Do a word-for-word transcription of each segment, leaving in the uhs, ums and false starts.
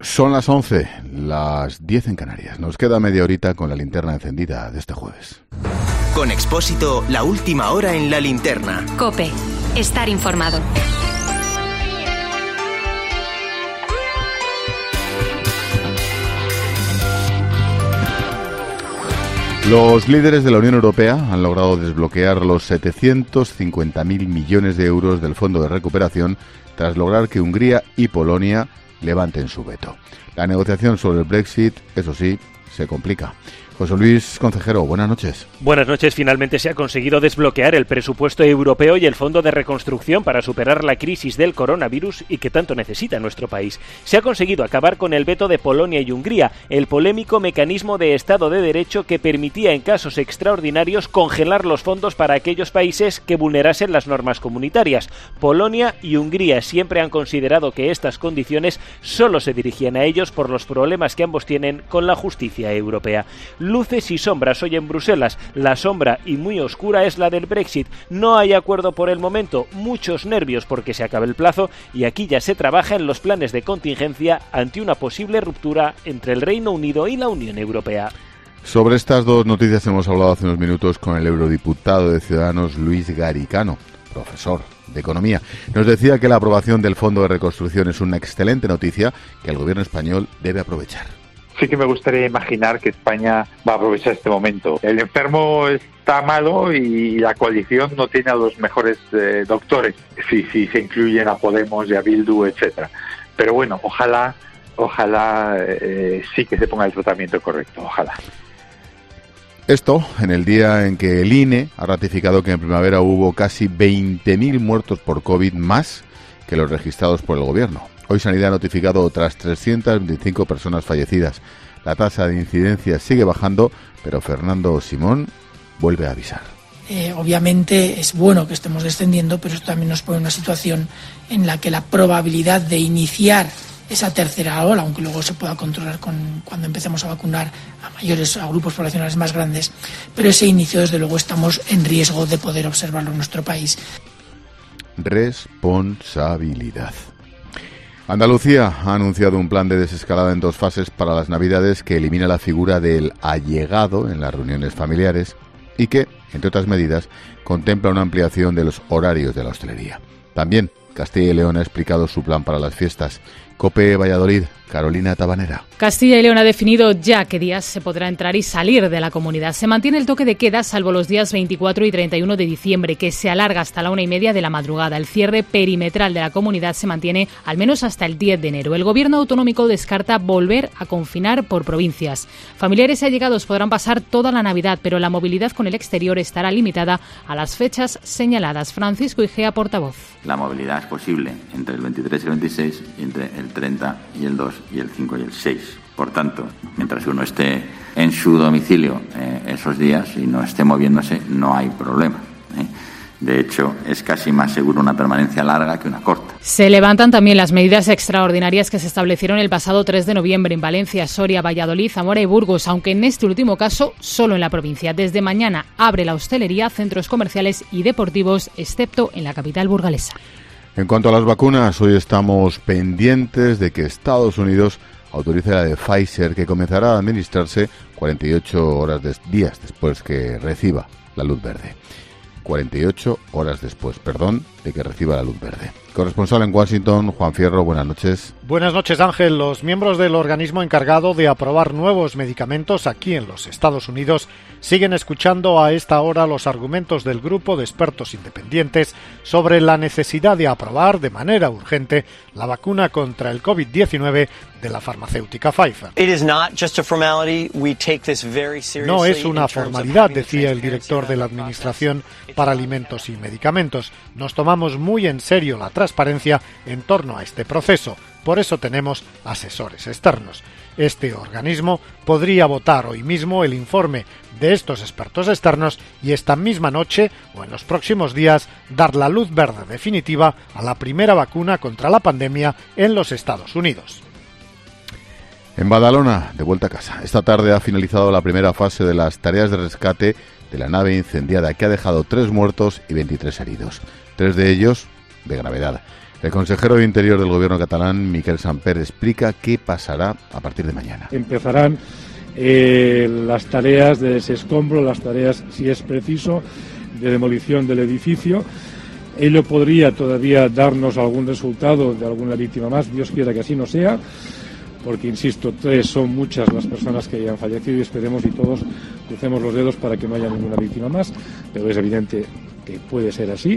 Son las once, las diez en Canarias. Nos queda media horita con la linterna encendida de este jueves. Con Expósito, la última hora en la linterna. COPE. Estar informado. Los líderes de la Unión Europea han logrado desbloquear los setecientos cincuenta mil millones de euros del Fondo de Recuperación tras lograr que Hungría y Polonia levanten su veto. La negociación sobre el Brexit, eso sí, se complica. José Luis Concejero, buenas noches. Buenas noches. Finalmente se ha conseguido desbloquear el presupuesto europeo y el Fondo de Reconstrucción para superar la crisis del coronavirus y que tanto necesita nuestro país. Se ha conseguido acabar con el veto de Polonia y Hungría, el polémico mecanismo de Estado de Derecho que permitía en casos extraordinarios congelar los fondos para aquellos países que vulnerasen las normas comunitarias. Polonia y Hungría siempre han considerado que estas condiciones solo se dirigían a ellos por los problemas que ambos tienen con la justicia europea. Luces y sombras hoy en Bruselas. La sombra, y muy oscura, es la del Brexit. No hay acuerdo por el momento, muchos nervios porque se acabe el plazo y aquí ya se trabaja en los planes de contingencia ante una posible ruptura entre el Reino Unido y la Unión Europea. Sobre estas dos noticias hemos hablado hace unos minutos con el eurodiputado de Ciudadanos, Luis Garicano, profesor de Economía. Nos decía que la aprobación del Fondo de Reconstrucción es una excelente noticia que el gobierno español debe aprovechar. Sí que me gustaría imaginar que España va a aprovechar este momento. El enfermo está malo y la coalición no tiene a los mejores eh, doctores, si, si se incluyen a Podemos y a Bildu, etcétera. Pero bueno, ojalá, ojalá eh, sí que se ponga el tratamiento correcto, ojalá. Esto en el día en que el I N E ha ratificado que en primavera hubo casi veinte mil muertos por COVID más que los registrados por el gobierno. Hoy Sanidad ha notificado otras trescientas veinticinco personas fallecidas. La tasa de incidencia sigue bajando, pero Fernando Simón vuelve a avisar. Eh, obviamente es bueno que estemos descendiendo, pero esto también nos pone en una situación en la que la probabilidad de iniciar esa tercera ola, aunque luego se pueda controlar con, cuando empecemos a vacunar a mayores, a grupos poblacionales más grandes, pero ese inicio desde luego estamos en riesgo de poder observarlo en nuestro país. Responsabilidad. Andalucía ha anunciado un plan de desescalada en dos fases para las Navidades que elimina la figura del allegado en las reuniones familiares y que, entre otras medidas, contempla una ampliación de los horarios de la hostelería. También Castilla y León ha explicado su plan para las fiestas. COPE Valladolid, Carolina Tabanera. Castilla y León ha definido ya qué días se podrá entrar y salir de la comunidad. Se mantiene el toque de queda salvo los días veinticuatro y treinta y uno de diciembre, que se alarga hasta la una y media de la madrugada. El cierre perimetral de la comunidad se mantiene al menos hasta el diez de enero. El gobierno autonómico descarta volver a confinar por provincias. Familiares y allegados podrán pasar toda la Navidad, pero la movilidad con el exterior estará limitada a las fechas señaladas. Francisco Igea, portavoz. La movilidad es posible entre el veintitrés y el veintiséis y entre el treinta y el dos y el cinco y el seis. Por tanto, mientras uno esté en su domicilio eh, esos días y no esté moviéndose, no hay problema, ¿eh? De hecho, es casi más seguro una permanencia larga que una corta. Se levantan también las medidas extraordinarias que se establecieron el pasado tres de noviembre en Valencia, Soria, Valladolid, Zamora y Burgos, aunque en este último caso solo en la provincia. Desde mañana abre la hostelería, centros comerciales y deportivos, excepto en la capital burgalesa. En cuanto a las vacunas, hoy estamos pendientes de que Estados Unidos autorice la de Pfizer, que comenzará a administrarse cuarenta y ocho horas de, días después que reciba la luz verde. cuarenta y ocho horas después, perdón, de que reciba la luz verde. Corresponsal en Washington, Juan Fierro, buenas noches. Buenas noches, Ángel. Los miembros del organismo encargado de aprobar nuevos medicamentos aquí en los Estados Unidos siguen escuchando a esta hora los argumentos del grupo de expertos independientes sobre la necesidad de aprobar de manera urgente la vacuna contra el COVID diecinueve de la farmacéutica Pfizer. No es una formalidad, decía el director de la Administración para Alimentos y Medicamentos. Nos tomamos muy en serio la transparencia en torno a este proceso. Por eso tenemos asesores externos. Este organismo podría votar hoy mismo el informe de estos expertos externos y esta misma noche o en los próximos días dar la luz verde definitiva a la primera vacuna contra la pandemia en los Estados Unidos. En Badalona, de vuelta a casa. Esta tarde ha finalizado la primera fase de las tareas de rescate de la nave incendiada que ha dejado tres muertos y veintitrés heridos. Tres de ellos de gravedad. El consejero de Interior del Gobierno catalán, Miquel Samper, explica qué pasará a partir de mañana. Empezarán eh, las tareas de desescombro, las tareas, si es preciso, de demolición del edificio. Ello podría todavía darnos algún resultado de alguna víctima más, Dios quiera que así no sea, porque, insisto, tres son muchas las personas que hayan fallecido y esperemos y todos crucemos los dedos para que no haya ninguna víctima más, pero es evidente que puede ser así.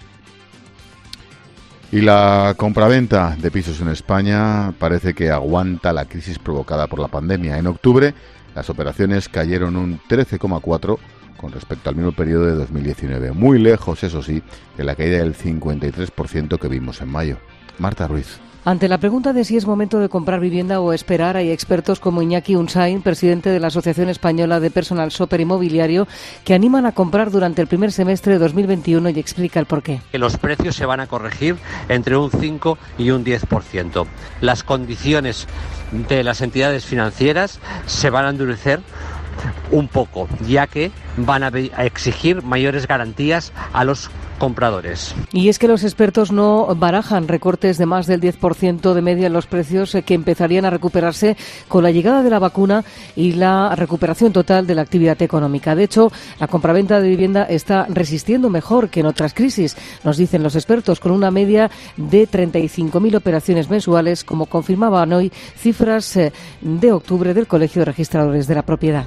Y la compraventa de pisos en España parece que aguanta la crisis provocada por la pandemia. En octubre, las operaciones cayeron un trece coma cuatro por ciento con respecto al mismo periodo de dos mil diecinueve. Muy lejos, eso sí, de la caída del cincuenta y tres por ciento que vimos en mayo. Marta Ruiz. Ante la pregunta de si es momento de comprar vivienda o esperar, hay expertos como Iñaki Unsain, presidente de la Asociación Española de Personal Shopper Inmobiliario, que animan a comprar durante el primer semestre de dos mil veintiuno y explica el porqué. Los precios se van a corregir entre un cinco y un diez por ciento. Las condiciones de las entidades financieras se van a endurecer un poco, ya que van a exigir mayores garantías a los compradores. Y es que los expertos no barajan recortes de más del diez por ciento de media en los precios que empezarían a recuperarse con la llegada de la vacuna y la recuperación total de la actividad económica. De hecho, la compraventa de vivienda está resistiendo mejor que en otras crisis, nos dicen los expertos, con una media de treinta y cinco mil operaciones mensuales, como confirmaban hoy cifras de octubre del Colegio de Registradores de la Propiedad.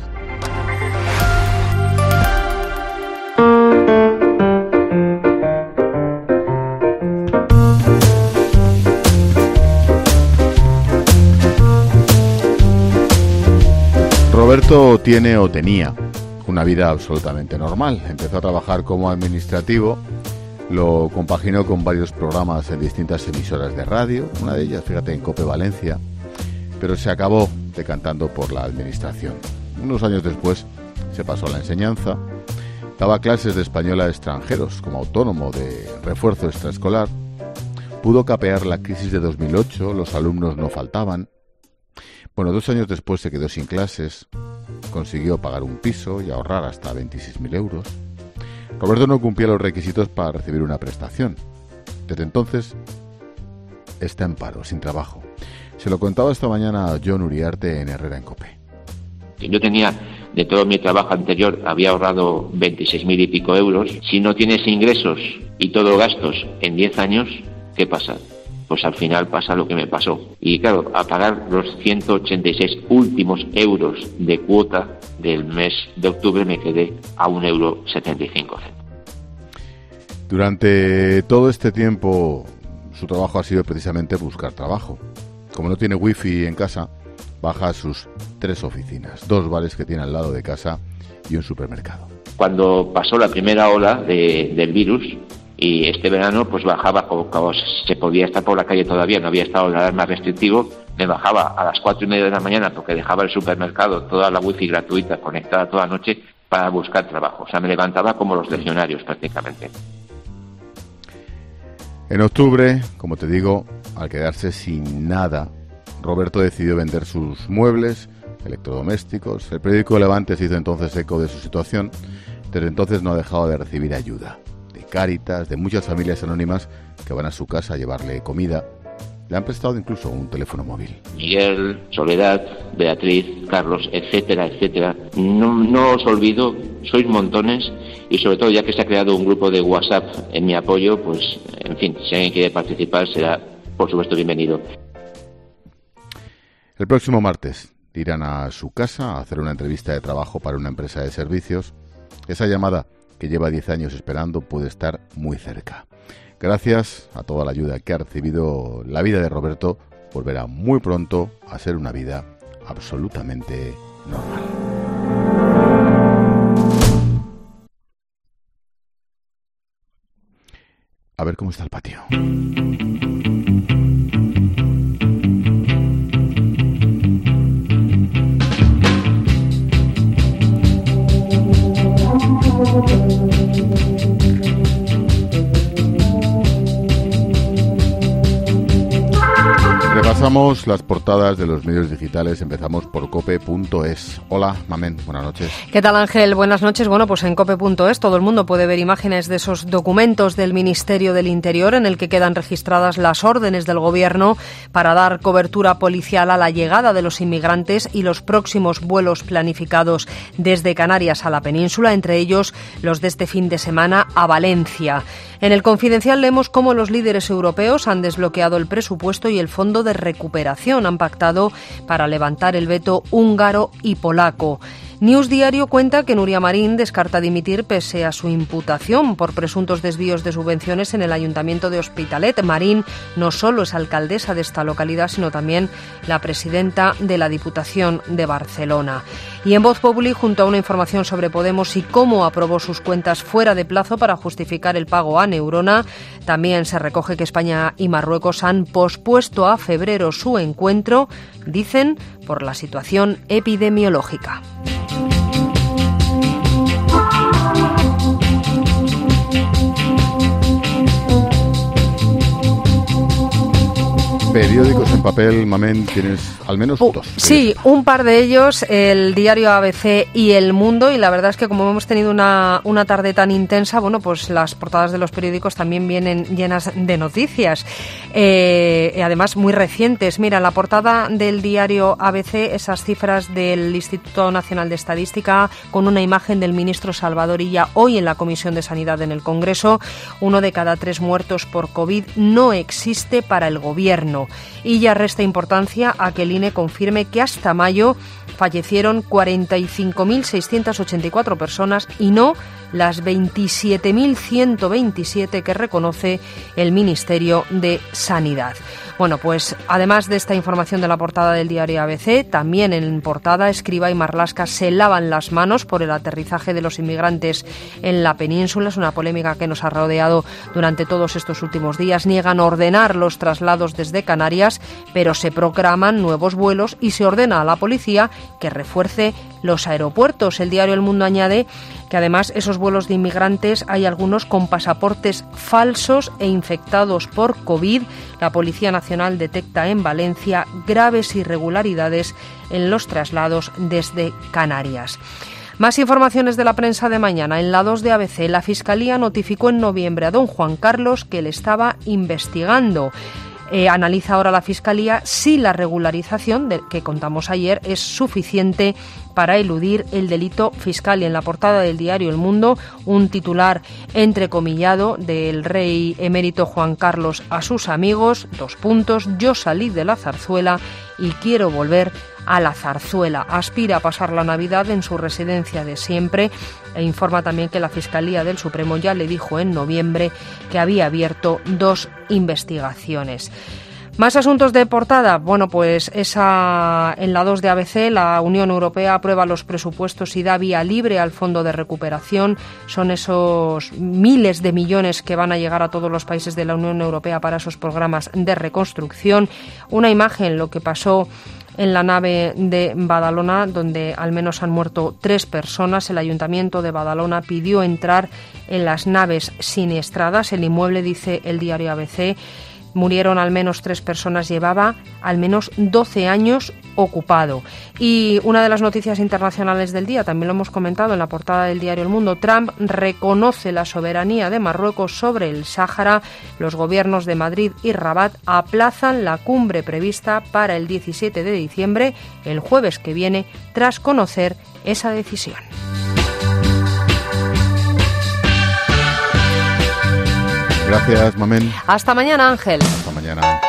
Roberto tiene o tenía una vida absolutamente normal. Empezó a trabajar como administrativo, lo compaginó con varios programas en distintas emisoras de radio, una de ellas, fíjate, en COPE Valencia, pero se acabó decantando por la administración. Unos años después se pasó a la enseñanza, daba clases de español a extranjeros como autónomo de refuerzo extraescolar, pudo capear la crisis de dos mil ocho, los alumnos no faltaban. Bueno, dos años después se quedó sin clases, consiguió pagar un piso y ahorrar hasta veintiséis mil euros. Roberto no cumplía los requisitos para recibir una prestación. Desde entonces está en paro, sin trabajo. Se lo contaba esta mañana a Jon Uriarte en Herrera en COPE. Yo tenía, de todo mi trabajo anterior, había ahorrado veintiséis mil y pico euros. Si no tienes ingresos y todo gastos en diez años, ¿qué pasa? Pues al final pasa lo que me pasó. Y claro, a pagar los ciento ochenta y seis últimos euros de cuota del mes de octubre me quedé a un euro setenta y cinco. Durante todo este tiempo su trabajo ha sido precisamente buscar trabajo. Como no tiene wifi en casa, baja a sus tres oficinas, dos bares que tiene al lado de casa y un supermercado. Cuando pasó la primera ola de, del virus, y este verano pues bajaba, como, como se podía estar por la calle todavía, no había estado el alarma restrictivo, me bajaba a las cuatro y media de la mañana porque dejaba el supermercado, toda la wifi gratuita, conectada toda la noche para buscar trabajo. O sea, me levantaba como los legionarios prácticamente. En octubre, como te digo, al quedarse sin nada, Roberto decidió vender sus muebles, electrodomésticos. El periódico Levante se hizo entonces eco de su situación. Desde entonces no ha dejado de recibir ayuda. Cáritas, de muchas familias anónimas que van a su casa a llevarle comida. Le han prestado incluso un teléfono móvil. Miguel, Soledad, Beatriz, Carlos, etcétera, etcétera. No, no os olvido, sois montones y sobre todo ya que se ha creado un grupo de WhatsApp en mi apoyo, pues en fin, si alguien quiere participar será por supuesto bienvenido. El próximo martes irán a su casa a hacer una entrevista de trabajo para una empresa de servicios. Esa llamada que lleva diez años esperando puede estar muy cerca. Gracias a toda la ayuda que ha recibido, la vida de Roberto volverá muy pronto a ser una vida absolutamente normal. A ver cómo está el patio. Repasamos las portadas de los medios digitales. Empezamos por cope punto es. Hola, Mamen, buenas noches. ¿Qué tal, Ángel? Buenas noches. Bueno, pues en cope punto es todo el mundo puede ver imágenes de esos documentos del Ministerio del Interior en el que quedan registradas las órdenes del Gobierno para dar cobertura policial a la llegada de los inmigrantes y los próximos vuelos planificados desde Canarias a la península, entre ellos los de este fin de semana a Valencia. En el Confidencial leemos cómo los líderes europeos han desbloqueado el presupuesto y el fondo de recuperación. Han pactado para levantar el veto húngaro y polaco. News Diario cuenta que Nuria Marín descarta dimitir pese a su imputación por presuntos desvíos de subvenciones en el Ayuntamiento de Hospitalet. Marín no solo es alcaldesa de esta localidad, sino también la presidenta de la Diputación de Barcelona. Y en Voz Populi, junto a una información sobre Podemos y cómo aprobó sus cuentas fuera de plazo para justificar el pago a Neurona, también se recoge que España y Marruecos han pospuesto a febrero su encuentro, dicen, por la situación epidemiológica. Periódicos en papel, Mamen, tienes al menos uh, dos. Sí, un par de ellos, el diario A B C y El Mundo, y la verdad es que como hemos tenido una, una tarde tan intensa, bueno, pues las portadas de los periódicos también vienen llenas de noticias, eh, y además muy recientes. Mira, la portada del diario A B C, esas cifras del Instituto Nacional de Estadística con una imagen del ministro Salvador Illa hoy en la Comisión de Sanidad en el Congreso. Uno de cada tres muertos por COVID no existe para el Gobierno. Y ya resta importancia a que el I N E confirme que hasta mayo fallecieron cuarenta y cinco mil seiscientas ochenta y cuatro personas y no las veintisiete mil ciento veintisiete que reconoce el Ministerio de Sanidad. Bueno, pues además de esta información de la portada del diario A B C, también en portada Escrivá y Marlaska se lavan las manos por el aterrizaje de los inmigrantes en la península. Es una polémica que nos ha rodeado durante todos estos últimos días. Niegan ordenar los traslados desde Canarias, pero se programan nuevos vuelos y se ordena a la policía que refuerce los aeropuertos. El diario El Mundo añade que además esos vuelos de inmigrantes hay algunos con pasaportes falsos e infectados por COVID. La Policía Nacional detecta en Valencia graves irregularidades en los traslados desde Canarias. Más informaciones de la prensa de mañana. En la dos de A B C, la Fiscalía notificó en noviembre a don Juan Carlos que le estaba investigando. Eh, analiza ahora la Fiscalía si la regularización de, que contamos ayer es suficiente para eludir el delito fiscal. Y en la portada del diario El Mundo, un titular entrecomillado del rey emérito Juan Carlos a sus amigos, dos puntos, yo salí de la zarzuela y quiero volver a la zarzuela. Aspira a pasar la Navidad en su residencia de siempre e informa también que la Fiscalía del Supremo ya le dijo en noviembre que había abierto dos investigaciones. Más asuntos de portada. Bueno, pues esa en la dos de A B C, la Unión Europea aprueba los presupuestos y da vía libre al Fondo de Recuperación. Son esos miles de millones que van a llegar a todos los países de la Unión Europea para esos programas de reconstrucción. Una imagen, lo que pasó en la nave de Badalona, donde al menos han muerto tres personas. El Ayuntamiento de Badalona pidió entrar en las naves siniestradas. El inmueble, dice el diario A B C, murieron al menos tres personas, llevaba al menos doce años ocupado. Y una de las noticias internacionales del día, también lo hemos comentado en la portada del diario El Mundo, Trump reconoce la soberanía de Marruecos sobre el Sáhara. Los gobiernos de Madrid y Rabat aplazan la cumbre prevista para el diecisiete de diciembre, el jueves que viene, tras conocer esa decisión. Gracias, Mamen. Hasta mañana, Ángel. Hasta mañana.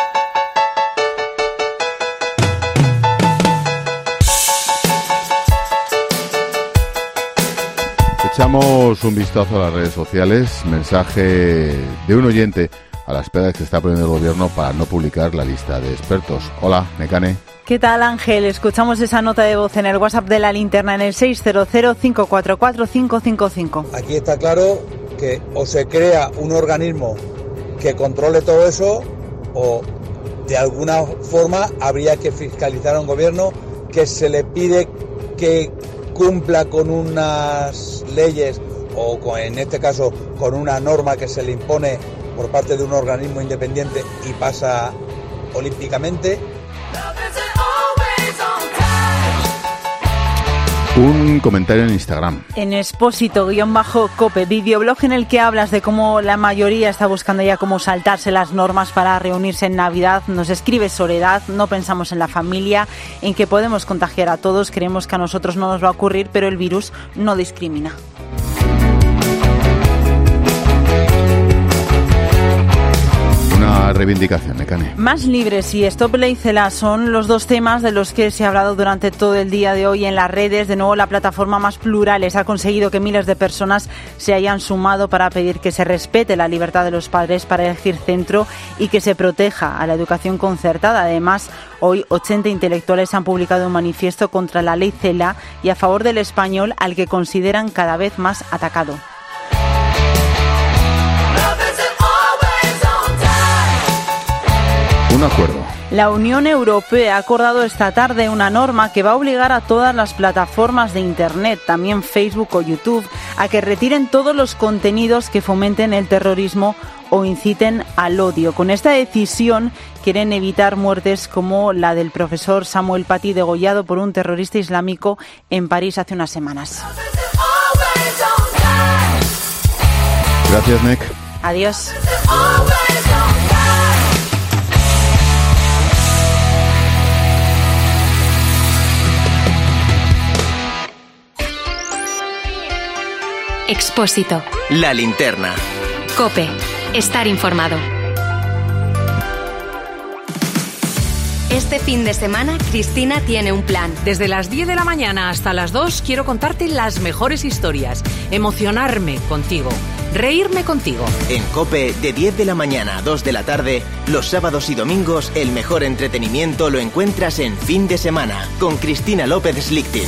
Echamos un vistazo a las redes sociales. Mensaje de un oyente a las pegas que está poniendo el gobierno para no publicar la lista de expertos. Hola, Necane. ¿Qué tal, Ángel? Escuchamos esa nota de voz en el WhatsApp de la linterna en el seis cero cero, cinco cuatro cuatro, cinco cinco cinco. Aquí está claro que o se crea un organismo que controle todo eso o de alguna forma habría que fiscalizar a un gobierno que se le pide que cumpla con unas leyes o con, en este caso con una norma que se le impone por parte de un organismo independiente y pasa olímpicamente. Un comentario en Instagram. En Expósito-Cope, videoblog en el que hablas de cómo la mayoría está buscando ya cómo saltarse las normas para reunirse en Navidad. Nos escribe Soledad, no pensamos en la familia, en que podemos contagiar a todos, creemos que a nosotros no nos va a ocurrir, pero el virus no discrimina. Una reivindicación, Nekane. Más libres y Stop Ley Cela son los dos temas de los que se ha hablado durante todo el día de hoy en las redes. De nuevo, la plataforma Más Plurales ha conseguido que miles de personas se hayan sumado para pedir que se respete la libertad de los padres para elegir centro y que se proteja a la educación concertada. Además, hoy ochenta intelectuales han publicado un manifiesto contra la Ley Cela y a favor del español, al que consideran cada vez más atacado. Un acuerdo. La Unión Europea ha acordado esta tarde una norma que va a obligar a todas las plataformas de Internet, también Facebook o YouTube, a que retiren todos los contenidos que fomenten el terrorismo o inciten al odio. Con esta decisión quieren evitar muertes como la del profesor Samuel Paty, degollado por un terrorista islámico en París hace unas semanas. Gracias, Nek. Adiós. Expósito. La linterna. COPE. Estar informado. Este fin de semana, Cristina tiene un plan. Desde las diez de la mañana hasta las dos quiero contarte las mejores historias, emocionarme contigo, reírme contigo. En COPE, de diez de la mañana a dos de la tarde, los sábados y domingos, el mejor entretenimiento lo encuentras en Fin de Semana, con Cristina López Slichting.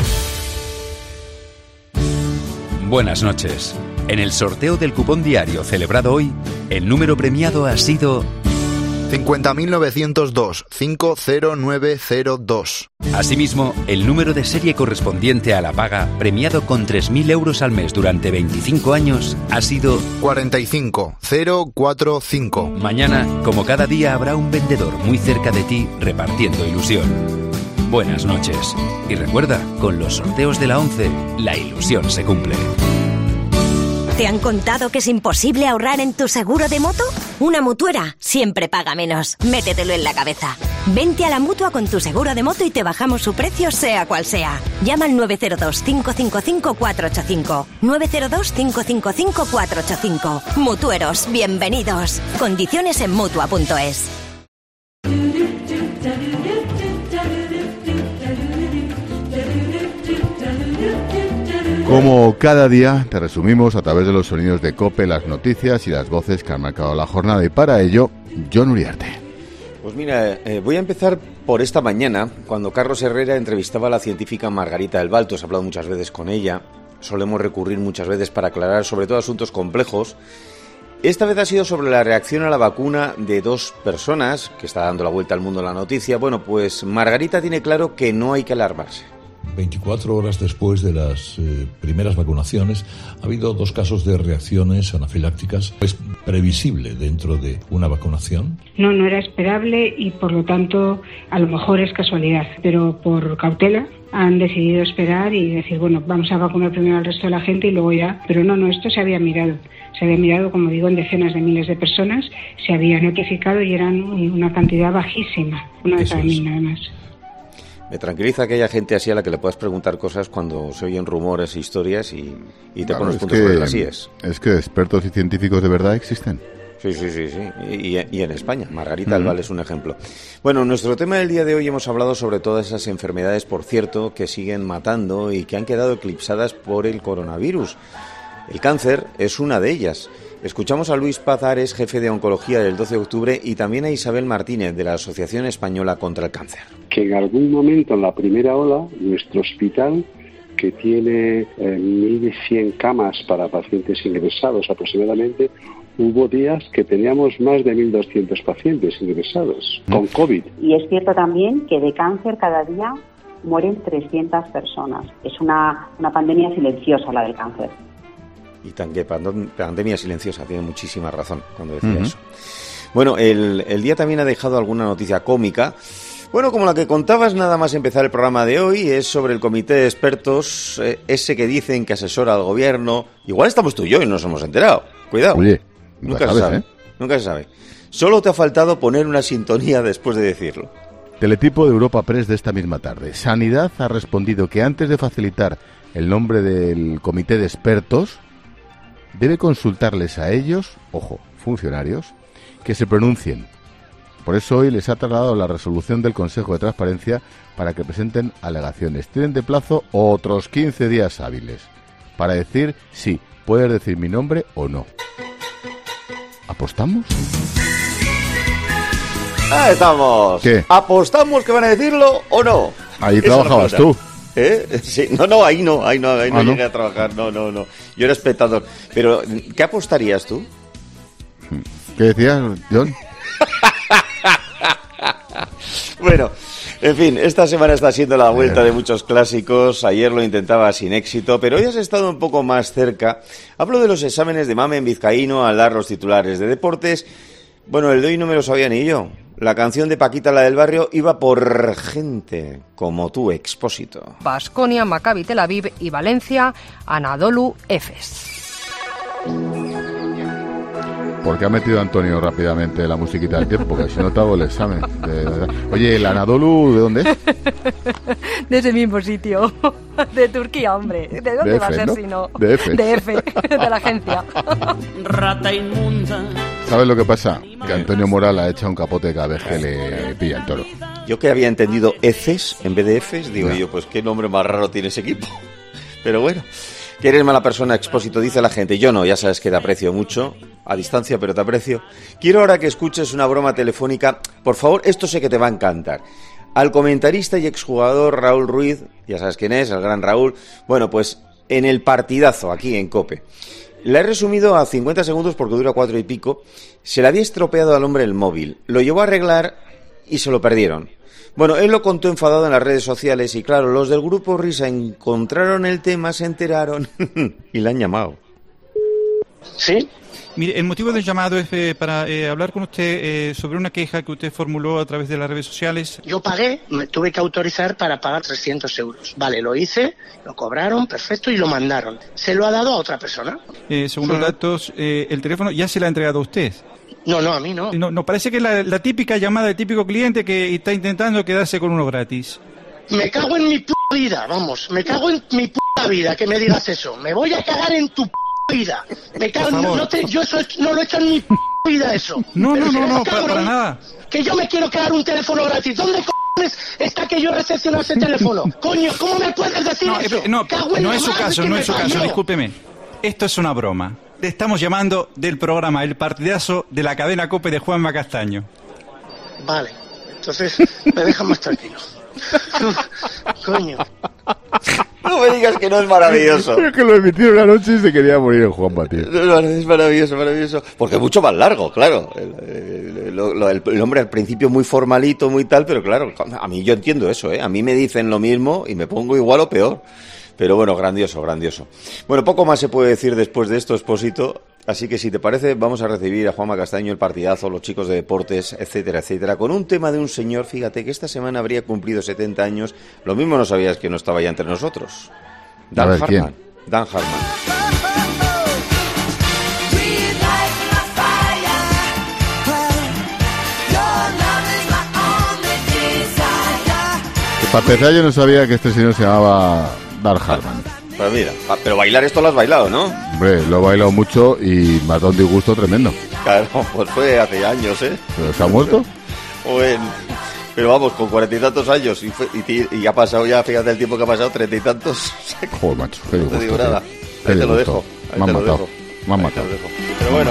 Buenas noches. En el sorteo del cupón diario celebrado hoy, el número premiado ha sido cincuenta mil novecientos dos, cinco cero nueve cero dos. Asimismo, el número de serie correspondiente a la paga, premiado con tres mil euros al mes durante veinticinco años, ha sido cuarenta y cinco mil cuarenta y cinco. Mañana, como cada día, habrá un vendedor muy cerca de ti repartiendo ilusión. Buenas noches. Y recuerda, con los sorteos de la ONCE, la ilusión se cumple. ¿Te han contado que es imposible ahorrar en tu seguro de moto? Una mutuera siempre paga menos. Métetelo en la cabeza. Vente a la Mutua con tu seguro de moto y te bajamos su precio sea cual sea. Llama al nueve cero dos, cinco cinco cinco, cuatro ocho cinco. nueve cero dos, cinco cinco cinco, cuatro ocho cinco. Mutueros, bienvenidos. Condiciones en Mutua punto es. Como cada día, te resumimos a través de los sonidos de COPE las noticias y las voces que han marcado la jornada. Y para ello, Jon Uriarte. Pues mira, eh, voy a empezar por esta mañana, cuando Carlos Herrera entrevistaba a la científica Margarita del Balto. He hablado muchas veces con ella. Solemos recurrir muchas veces para aclarar sobre todo asuntos complejos. Esta vez ha sido sobre la reacción a la vacuna de dos personas, que está dando la vuelta al mundo la noticia. Bueno, pues Margarita tiene claro que no hay que alarmarse. veinticuatro horas después de las eh, primeras vacunaciones ha habido dos casos de reacciones anafilácticas. ¿Es previsible dentro de una vacunación? No, no era esperable y por lo tanto a lo mejor es casualidad, pero por cautela han decidido esperar y decir, bueno, vamos a vacunar primero al resto de la gente y luego ya. Pero no, no, esto se había mirado. Se había mirado, como digo, en decenas de miles de personas, se había notificado y eran una cantidad bajísima, una de cada mil nada más. Me tranquiliza que haya gente así a la que le puedas preguntar cosas cuando se oyen rumores e historias y, y te Claro, pones es puntos que- sobre las íes. Es que expertos y científicos de verdad existen. Sí, sí, sí, sí. Y, y- y en España, Margarita Ujú. del Val es un ejemplo. Bueno, nuestro tema del día de hoy hemos hablado sobre todas esas enfermedades, por cierto, que siguen matando y que han quedado eclipsadas por el coronavirus. El cáncer es una de ellas. Escuchamos a Luis Paz Ares, jefe de oncología del doce de octubre, y también a Isabel Martínez, de la Asociación Española contra el Cáncer. Que en algún momento en la primera ola, nuestro hospital, que tiene eh, mil cien camas para pacientes ingresados aproximadamente, hubo días que teníamos más de mil doscientos pacientes ingresados con COVID. Y es cierto también que de cáncer cada día mueren trescientas personas. Es una, una pandemia silenciosa la del cáncer. Y tan que pandem- pandemia silenciosa, tiene muchísima razón cuando decía Ujú. eso. Bueno, el, el día también ha dejado alguna noticia cómica. Bueno, como la que contabas nada más empezar el programa de hoy, es sobre el comité de expertos, eh, ese que dicen que asesora al gobierno. Igual estamos tú y yo y no nos hemos enterado. Cuidado. Oye, nunca sabes, se sabe. ¿eh? Nunca se sabe. Solo te ha faltado poner una sintonía después de decirlo. Teletipo de Europa Press de esta misma tarde. Sanidad ha respondido que antes de facilitar el nombre del comité de expertos, debe consultarles a ellos, ojo, funcionarios, que se pronuncien. Por eso hoy les ha trasladado la resolución del Consejo de Transparencia para que presenten alegaciones. Tienen de plazo otros quince días hábiles para decir si puedes decir mi nombre o no. ¿Apostamos? ¡Ah, estamos! ¿Qué? ¿Apostamos que van a decirlo o no? Ahí Esa trabajabas es la tú. ¿Eh? Sí, no, no, ahí no, ahí no, ahí no Ah, ¿no? llegué a trabajar, no, no, no. Yo era espectador. Pero, ¿qué apostarías tú? ¿Qué decías, John? Bueno, en fin, esta semana está siendo la vuelta de muchos clásicos. Ayer lo intentaba sin éxito, pero hoy has estado un poco más cerca. Hablo de los exámenes de Mamen Vizcaíno al dar los titulares de deportes. Bueno, el de hoy no me lo sabía ni yo. La canción de Paquita, la del barrio, iba por gente como tú, Expósito. Baskonia, Maccabi Tel Aviv y Valencia, Anadolu Efes. ¿Por qué ha metido Antonio rápidamente la musiquita del tiempo? Porque si no te hago el examen. De, de, oye, ¿el Anadolu de dónde es? De ese mismo sitio. De Turquía, hombre. ¿De dónde de va F, a ser ¿no? si no? De F. De F, de la agencia. Rata inmunda. ¿Sabes lo que pasa? Que Antonio Moral ha echado un capote cada vez que le pilla el toro. Yo que había entendido Eces en vez de Efes, digo No. yo, pues qué nombre más raro tiene ese equipo. Pero bueno, que eres mala persona, Expósito, dice la gente. Yo no, ya sabes que te aprecio mucho, a distancia, pero te aprecio. Quiero ahora que escuches una broma telefónica. Por favor, esto sé que te va a encantar. Al comentarista y exjugador Raúl Ruiz, ya sabes quién es, el gran Raúl, bueno, pues en el partidazo, aquí en COPE. La he resumido a cincuenta segundos porque dura cuatro y pico. Se le había estropeado al hombre el móvil. Lo llevó a arreglar y se lo perdieron. Bueno, él lo contó enfadado en las redes sociales y claro, los del grupo Risa encontraron el tema, se enteraron y le han llamado. ¿Sí? Mire, el motivo del llamado es eh, para eh, hablar con usted eh, sobre una queja que usted formuló a través de las redes sociales. Yo pagué, me tuve que autorizar para pagar trescientos euros. Vale, lo hice, lo cobraron, perfecto, y lo mandaron. ¿Se lo ha dado a otra persona? Eh, según los datos, eh, el teléfono ya se le ha entregado a usted. No, no, a mí no. No, no parece que es la, la típica llamada del típico cliente que está intentando quedarse con uno gratis. Me cago en mi p*** vida, vamos, me cago en mi p*** vida que me digas eso. Me voy a cagar en tu p*** vida. Me cago, no, no te, yo eso no lo he hecho en mi p*** vida eso. No, no, Pero no, serás no, para, cabrón, para nada. Que yo me quiero quedar un teléfono gratis. ¿Dónde cojones está que yo recepciono ese teléfono? Coño, ¿cómo me puedes decir No, eso? eh, no, Cago en no la es su madre caso, que no me es su caso, parió. discúlpeme. Esto es una broma. Le estamos llamando del programa El Partidazo de la cadena COPE de Juanma Castaño. Vale, entonces me dejan más tranquilo. Coño. No me digas que no es maravilloso. Es que lo emitieron una noche y se quería morir el Juanma, tío. No, no, es maravilloso, maravilloso. Porque es mucho más largo, claro. El, el, el, el, el hombre al principio muy formalito, muy tal, pero claro, a mí yo entiendo eso, ¿eh? A mí me dicen lo mismo y me pongo igual o peor. Pero bueno, grandioso, grandioso. Bueno, poco más se puede decir después de esto, Expósito. Así que si te parece, vamos a recibir a Juanma Castaño, el partidazo, los chicos de deportes, etcétera, etcétera, con un tema de un señor, fíjate, que esta semana habría cumplido setenta años. Lo mismo no sabías que no estaba ya entre nosotros. Dan A ver, Hartman. ¿quién? Dan Hartman. Para empezar, yo no sabía que este señor se llamaba Dan Hartman. Pues mira, pero bailar esto lo has bailado, ¿no? Hombre, lo he bailado mucho y me ha dado un disgusto tremendo. Claro, pues fue hace años, ¿eh? ¿Pero se ha muerto? Bueno, pero vamos, con cuarenta y tantos años y, fue, y, y ha pasado ya, fíjate el tiempo que ha pasado, treinta y tantos. Joder, macho, qué No disgusto. te digo nada. tío. Ahí Qué te lo disgusto. dejo. Ahí Me han te lo matado. dejo. Me han Ahí te matado. lo dejo. Pero bueno.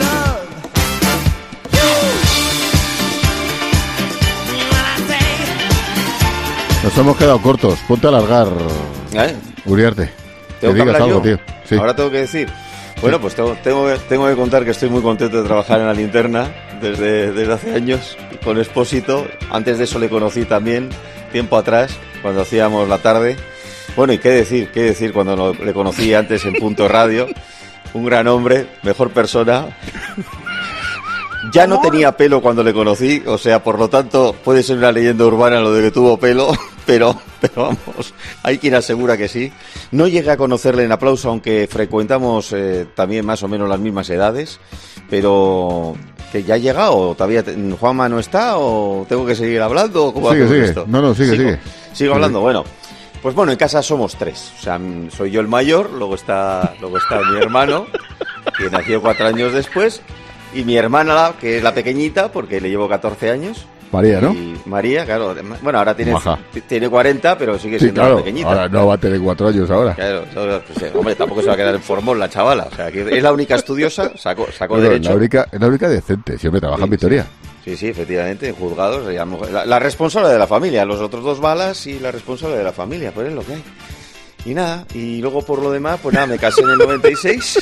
Nos hemos quedado cortos. Ponte a alargar, ¿Eh? Uriarte. ¿Tengo que que digas hablar algo, yo? tío. Sí. Ahora tengo que decir. Bueno, pues tengo, tengo, tengo que contar que estoy muy contento de trabajar en La Linterna desde, desde hace años con Expósito. Antes de eso le conocí también, tiempo atrás, cuando hacíamos la tarde. Bueno, y qué decir, qué decir cuando lo- le conocí antes en Punto Radio. Un gran hombre, mejor persona. Ya no tenía pelo cuando le conocí, o sea, por lo tanto, puede ser una leyenda urbana lo de que tuvo pelo, pero, pero vamos, hay quien asegura que sí. No llegué a conocerle en Aplauso, aunque frecuentamos eh, también más o menos las mismas edades, pero que ya ha llegado, todavía te, Juanma no está, o tengo que seguir hablando, ¿cómo sigue, sigue. Esto? No, no, sigue, ¿Sigo? sigue. Sigo hablando, bueno. Pues bueno, en casa somos tres, o sea, soy yo el mayor, luego está, luego está mi hermano, que nació cuatro años después, y mi hermana, que es la pequeñita, porque le llevo catorce años. María, ¿no? Y María, claro, bueno, ahora tiene, Maja. tiene cuarenta, pero sigue Sí, siendo claro, la pequeñita. ahora no va a tener cuatro años ahora. Claro, pues, hombre, tampoco se va a quedar en formol la chavala, o sea, que es la única estudiosa, sacó, sacó Bueno, derecho. La única, es la única decente, siempre trabaja Sí, en Vitoria. Sí, sí, efectivamente, en juzgados, la, la responsable de la familia, los otros dos balas y la responsable de la familia, pues es lo que hay. Y nada, y luego por lo demás, pues nada, me casé en el noventa y seis.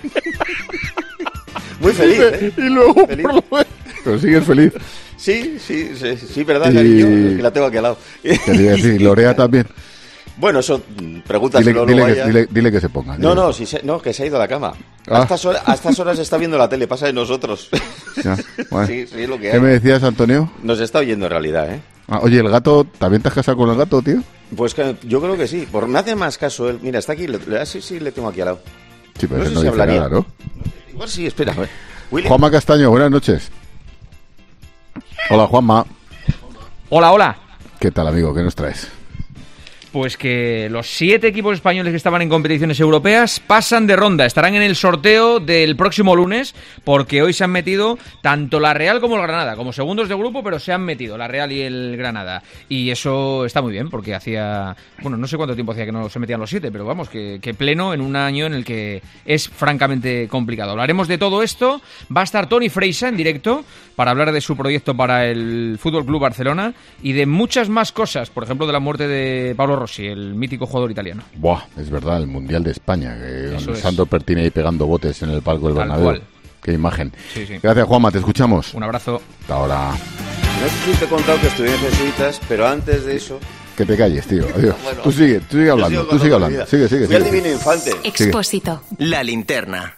Muy feliz, ¿eh? Y luego, feliz. por lo menos, pero sigues feliz. Sí, sí, sí, sí, verdad, Y- cariño, es que la tengo aquí al lado. Quería decir, Lorea también. Bueno, eso, pregúntaselo Dile, luego dile, a ella. que, dile, dile que se ponga. No, dile. no, si se, no, que se ha ido a la cama. Ah. A, estas horas, a estas horas está viendo la tele, pasa de nosotros. Ya, bueno. Sí, sí, es lo que ¿Qué hay. me decías, Antonio? Nos está oyendo en realidad, ¿eh? Ah, oye, ¿el gato, también te has casado con el gato, tío? Pues que yo creo que sí. Por, me hace más caso él. Mira, está aquí. Le, le- sí, sí, le tengo aquí al lado. Sí, pero No ese sé no si dice hablaría. nada, ¿no? Igual sí, espera. A ver. William. Juanma Castaño, buenas noches. Hola, Juanma. Hola, hola. ¿Qué tal, amigo? ¿Qué nos traes? Pues que los siete equipos españoles que estaban en competiciones europeas pasan de ronda. Estarán en el sorteo del próximo lunes, porque hoy se han metido tanto la Real como el Granada, como segundos de grupo, pero se han metido la Real y el Granada. Y eso está muy bien, porque hacía... Bueno, no sé cuánto tiempo hacía que no se metían los siete, pero vamos, que, que pleno en un año en el que es francamente complicado. Hablaremos de todo esto. Va a estar Toni Freixa en directo para hablar de su proyecto para el F C Barcelona y de muchas más cosas, por ejemplo, de la muerte de Paolo Rossi, el mítico jugador italiano. Buah, es verdad, el Mundial de España, que Eso con es. Sandro Pertini ahí pegando botes en el palco del Tal Bernabéu. cual. Qué imagen. Sí, sí. Gracias, Juanma, te escuchamos. Un abrazo. Hasta ahora. No sé si te he contado que estudié en jesuitas, pero antes de eso... Que te calles, tío. Adiós. Bueno, tú sigue, tú sigue yo hablando, sigo tú sigue contando mi hablando. vida. Sigue, sigue, Fui al sigue. Divino Infante. Expósito. La linterna.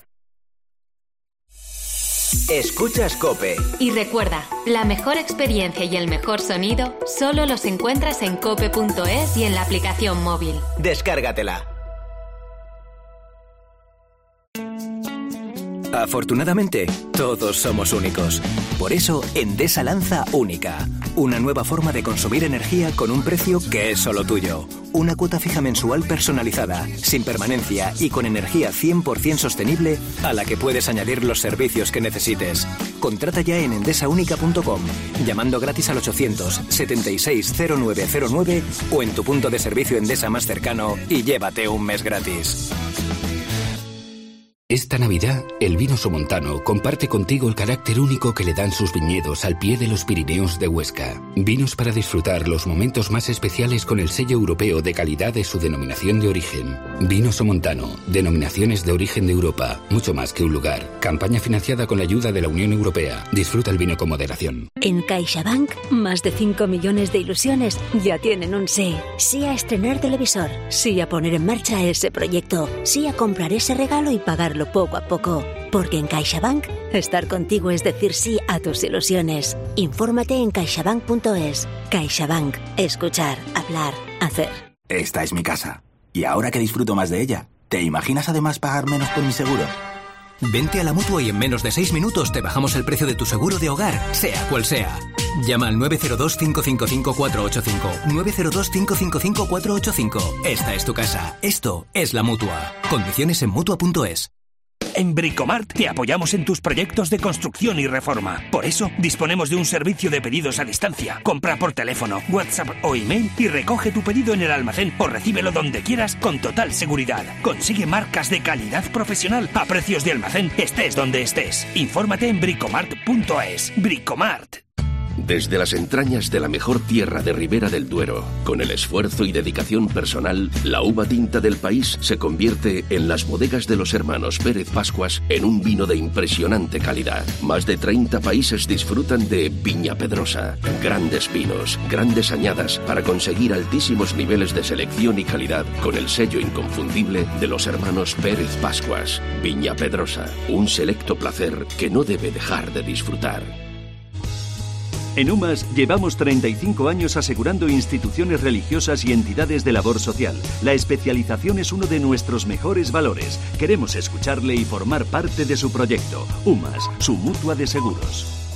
Escuchas COPE. Y recuerda, la mejor experiencia y el mejor sonido solo los encuentras en cope punto es y en la aplicación móvil. Descárgatela. Afortunadamente, todos somos únicos. Por eso, Endesa lanza Única, una nueva forma de consumir energía con un precio que es solo tuyo. Una cuota fija mensual personalizada, sin permanencia y con energía cien por ciento sostenible a la que puedes añadir los servicios que necesites. Contrata ya en endesa única punto com, llamando gratis al ochocientos setenta y seis cero nueve cero nueve o en tu punto de servicio Endesa más cercano y llévate un mes gratis. Esta Navidad, el vino somontano comparte contigo el carácter único que le dan sus viñedos al pie de los Pirineos de Huesca. Vinos para disfrutar los momentos más especiales con el sello europeo de calidad de su denominación de origen. Vino somontano, denominaciones de origen de Europa, mucho más que un lugar. Campaña financiada con la ayuda de la Unión Europea. Disfruta el vino con moderación. En CaixaBank, más de cinco millones de ilusiones ya tienen un sí. Sí a estrenar televisor, sí a poner en marcha ese proyecto, sí a comprar ese regalo y pagarlo poco a poco. Porque en CaixaBank, estar contigo es decir sí a tus ilusiones. Infórmate en caixabank punto es. CaixaBank. Escuchar, hablar, hacer. Esta es mi casa. Y ahora que disfruto más de ella, ¿te imaginas además pagar menos por mi seguro? Vente a la Mutua y en menos de seis minutos te bajamos el precio de tu seguro de hogar, sea cual sea. Llama al nueve cero dos, cinco cinco cinco, cuatro ocho cinco. nueve cero dos, cinco cinco cinco, cuatro ocho cinco. Esta es tu casa. Esto es la Mutua. Condiciones en mutua punto es. En Bricomart te apoyamos en tus proyectos de construcción y reforma. Por eso, disponemos de un servicio de pedidos a distancia. Compra por teléfono, WhatsApp o email y recoge tu pedido en el almacén o recíbelo donde quieras con total seguridad. Consigue marcas de calidad profesional a precios de almacén, estés donde estés. Infórmate en bricomart punto es. Bricomart. Desde las entrañas de la mejor tierra de Ribera del Duero, con el esfuerzo y dedicación personal, la uva tinta del país se convierte en las bodegas de los hermanos Pérez Pascuas en un vino de impresionante calidad. Más de treinta países disfrutan de Viña Pedrosa. Grandes vinos, grandes añadas para conseguir altísimos niveles de selección y calidad con el sello inconfundible de los hermanos Pérez Pascuas. Viña Pedrosa, un selecto placer que no debe dejar de disfrutar. En UMAS llevamos treinta y cinco años asegurando instituciones religiosas y entidades de labor social. La especialización es uno de nuestros mejores valores. Queremos escucharle y formar parte de su proyecto. UMAS, su mutua de seguros.